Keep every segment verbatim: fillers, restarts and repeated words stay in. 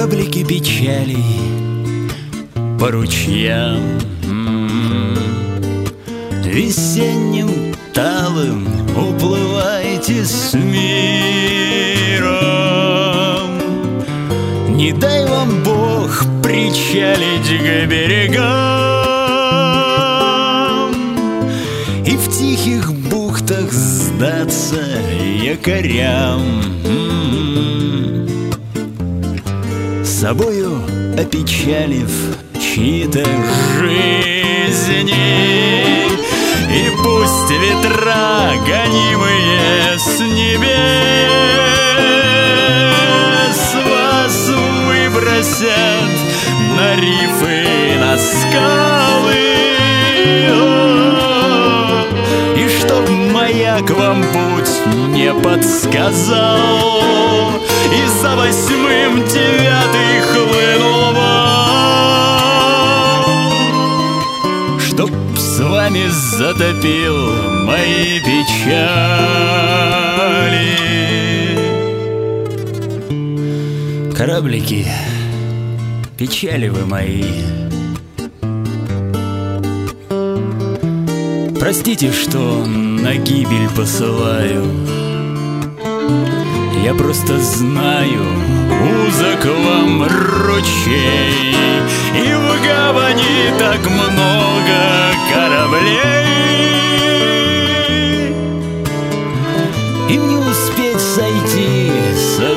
Кораблики печалей по ручьям, весенним талым уплывайте с миром. Не дай вам Бог причалить к берегам и в тихих бухтах сдаться якорям. Собою опечалив чьи-то жизни, и пусть ветра, гонимые с небес, вас выбросят на рифы, на скалы, и чтоб маяк вам путь не подсказал, и за восьмым девятый хлынул вал, чтоб с вами затопил мои печали. Кораблики, печали вы мои, простите, что на гибель посылаю. Я просто знаю, узок вам ручей, и в гавани так много кораблей, им не успеть сойти со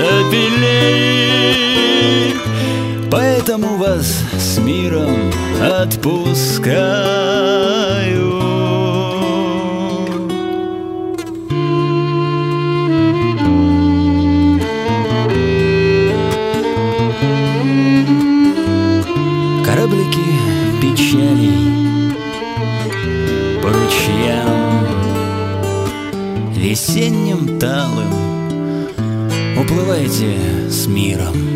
стапелей, поэтому вас с миром отпускаю. Кораблики печалей по ручьям, весенним талым уплывайте с миром.